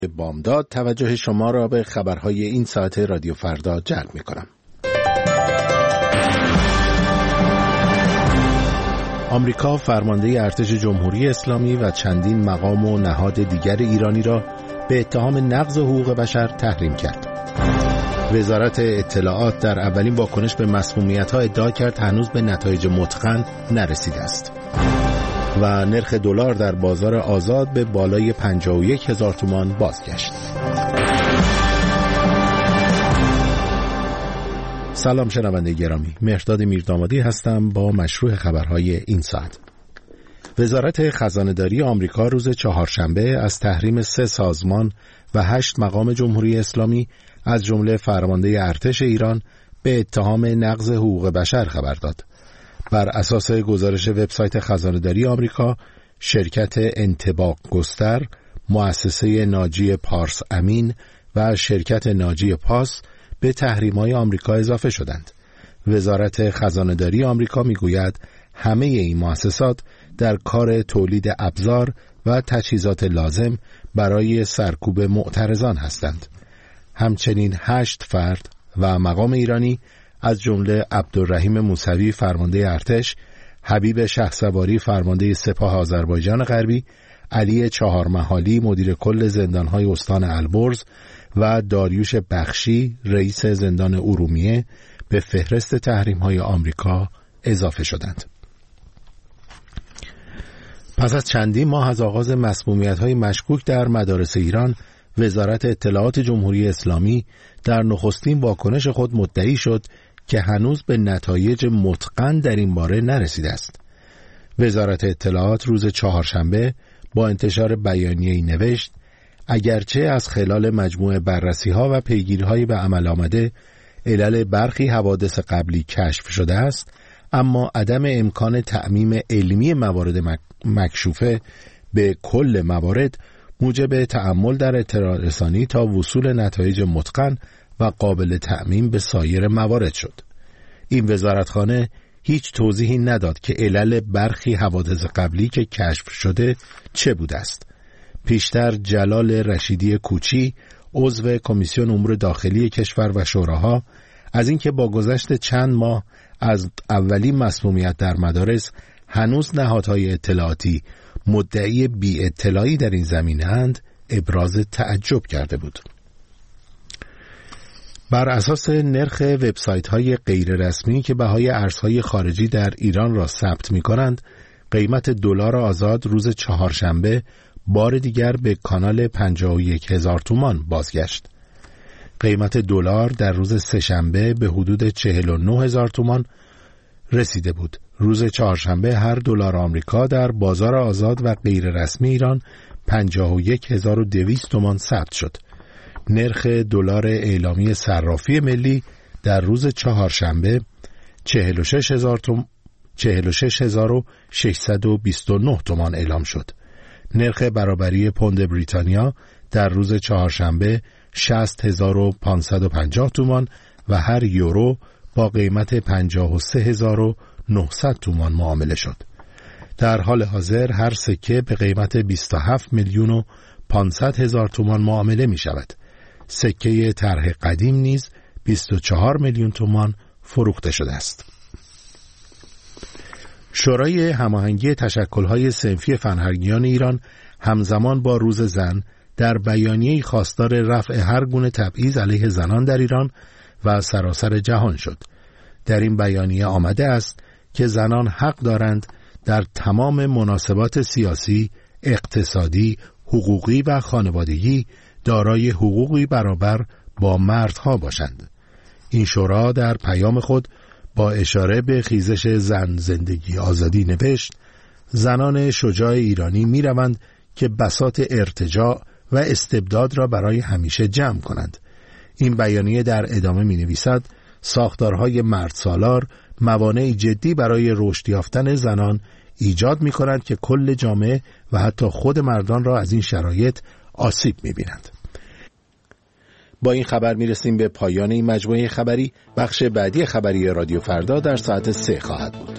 بامداد توجه شما را به خبرهای این ساعت رادیو فردا جلب می‌کنم. آمریکا فرمانده ارتش جمهوری اسلامی و چندین مقام و نهاد دیگر ایرانی را به اتهام نقض حقوق بشر تحریم کرد. وزارت اطلاعات در اولین واکنش به مسمومیت‌ها ادعا کرد هنوز به نتایج متقن نرسیده است. و نرخ دلار در بازار آزاد به بالای 51,000 تومان بازگشت. سلام شنونده گرامی، مهرداد میردامادی هستم با مشروع خبرهای این ساعت. وزارت خزانه‌داری آمریکا روز چهارشنبه از تحریم 3 سازمان و 8 مقام جمهوری اسلامی از جمله فرمانده ارتش ایران به اتهام نقض حقوق بشر خبر داد. بر اساس گزارش وبسایت خزانه‌داری آمریکا، شرکت انطباق گستر، مؤسسه ناجی پارس امین و شرکت ناجی پاس به تحریم‌های آمریکا اضافه شدند. وزارت خزانه‌داری آمریکا می‌گوید همه این مؤسسات در کار تولید ابزار و تجهیزات لازم برای سرکوب معترضان هستند. همچنین 8 فرد و مقام ایرانی از جمله عبدالرحیم موسوی فرمانده ارتش، حبیب شهسواری فرمانده سپاه آذربایجان غربی، علی چهارمحالی مدیر کل زندان‌های استان البرز و داریوش بخشی رئیس زندان ارومیه به فهرست تحریم‌های آمریکا اضافه شدند. پس از چندین ماه از آغاز مسمومیت‌های مشکوک در مدارس ایران، وزارت اطلاعات جمهوری اسلامی در نخستین واکنش خود مدعی شد که هنوز به نتایج متقن در این باره نرسیده است. وزارت اطلاعات روز چهارشنبه با انتشار بیانیه‌ای نوشت: اگرچه از خلال مجموع بررسی‌ها و پیگیری‌های به عمل آمده علل برخی حوادث قبلی کشف شده است، اما عدم امکان تعمیم علمی موارد مکشوفه به کل موارد موجب تأمل در اطلاع رسانی تا وصول نتایج متقن و قابل تعمیم به سایر موارد شد. این وزارتخانه هیچ توضیحی نداد که علل برخی حوادث قبلی که کشف شده چه بوده است. پیشتر جلال رشیدی کوچی، عضو کمیسیون امور داخلی کشور و شوراها، از اینکه با گذشت چند ماه از اولین مسمومیت در مدارس هنوز نهادهای اطلاعاتی مدعی بی اطلاعی در این زمینه‌اند، ابراز تعجب کرده بود. بر اساس نرخ وبسایت‌های غیر رسمی که بهای ارزهای خارجی در ایران را ثبت می‌کنند، قیمت دلار آزاد روز چهارشنبه بار دیگر به کانال 51,000 تومان بازگشت. قیمت دلار در روز سه‌شنبه به حدود 49,000 تومان رسیده بود. روز چهارشنبه هر دلار آمریکا در بازار آزاد و غیر رسمی ایران 51,200 تومان ثبت شد. نرخ دلار اعلامی صرافی ملی در روز چهارشنبه 46,629 تومان اعلام شد. نرخ برابری پوند بریتانیا در روز چهارشنبه 60,550 تومان و هر یورو با قیمت 53,900 تومان معامله شد. در حال حاضر هر سکه به قیمت 27,500,000 تومان معامله می شود. سکه طرح قدیم نیز 24 میلیون تومان فروخته شده است. شورای هماهنگی تشکل‌های صنفی فنهرگیان ایران همزمان با روز زن در بیانیه‌ای خواستار رفع هر گونه تبعیض علیه زنان در ایران و سراسر جهان شد. در این بیانیه آمده است که زنان حق دارند در تمام مناسبات سیاسی، اقتصادی، حقوقی و خانوادگی دارای حقوقی برابر با مردها باشند. این شورا در پیام خود با اشاره به خیزش زن زندگی آزادی نوشت: زنان شجاع ایرانی می روند که بساط ارتجاع و استبداد را برای همیشه جمع کنند. این بیانیه در ادامه می نویسد: ساختارهای مردسالار موانع جدی برای رشد یافتن زنان ایجاد می کنند که کل جامعه و حتی خود مردان را از این شرایط آسیب می بینند. با این خبر می رسیم به پایان این مجموعه خبری. بخش بعدی خبری رادیو فردا در ساعت 3 خواهد بود.